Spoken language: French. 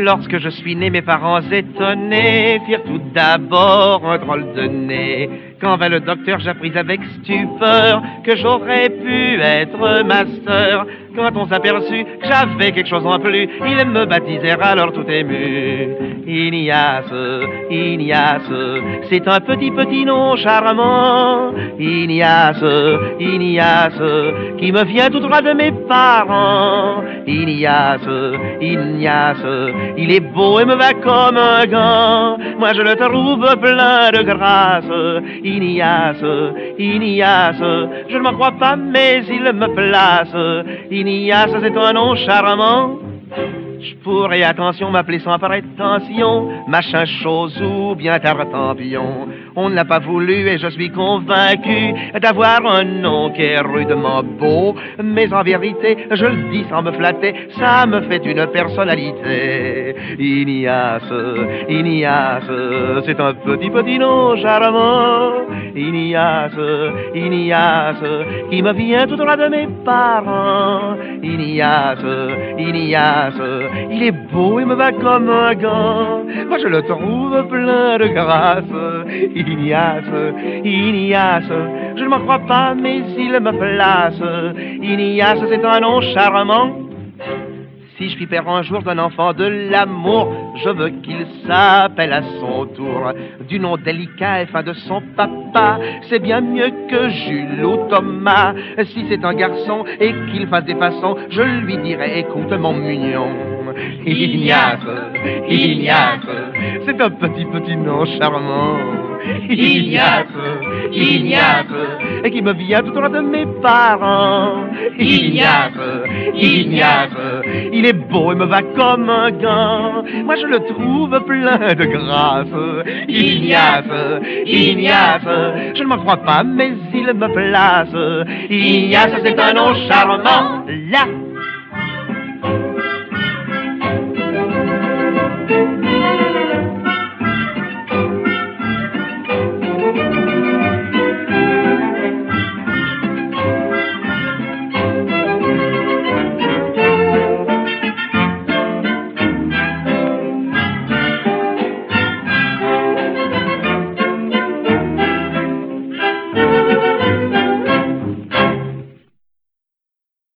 Lorsque je suis né, mes parents étonnés firent tout d'abord un drôle de nez. Quand vint le docteur, j'appris avec stupeur que j'aurais pu être ma sœur. Quand on s'aperçut que j'avais quelque chose en plus, ils me baptisèrent alors tout ému. Ignace, Ignace, c'est un petit nom charmant. Ignace, Ignace, qui me vient tout droit de mes parents. Ignace, Ignace, il est beau et me va comme un gant. Moi je le trouve plein de grâce. Ignace, Ignace, je ne m'en crois pas mais il me place. Ignace, c'est un nom charmant. Je pourrais, attention, m'appeler sans prétention machin chose ou bien tartampion. On ne l'a pas voulu et je suis convaincu d'avoir un nom qui est rudement beau. Mais en vérité, je le dis sans me flatter, ça me fait une personnalité. Ignace, Ignace, c'est un petit nom charmant. Ignace, Ignace, qui me vient tout droit de mes parents. Ignace, Ignace, il est beau et me va comme un gant. Moi je le trouve plein de grâce. Ignace, Ignace, je ne m'en crois pas mais il me place. Ignace, c'est un nom charmant. Si je suis père un jour d'un enfant de l'amour, je veux qu'il s'appelle à son tour du nom délicat et fin de son papa. C'est bien mieux que Jules ou Thomas. Si c'est un garçon et qu'il fasse des façons, je lui dirai, écoute mon mignon. Ignace, Ignace, c'est un petit nom charmant. Ignace, Ignace, et qui me vient tout droit de mes parents. Ignace, Ignace, il est beau et me va comme un gant. Moi je le trouve plein de grâce. Ignace, Ignace, je ne m'en crois pas mais il me place. Ignace, c'est un nom charmant. Là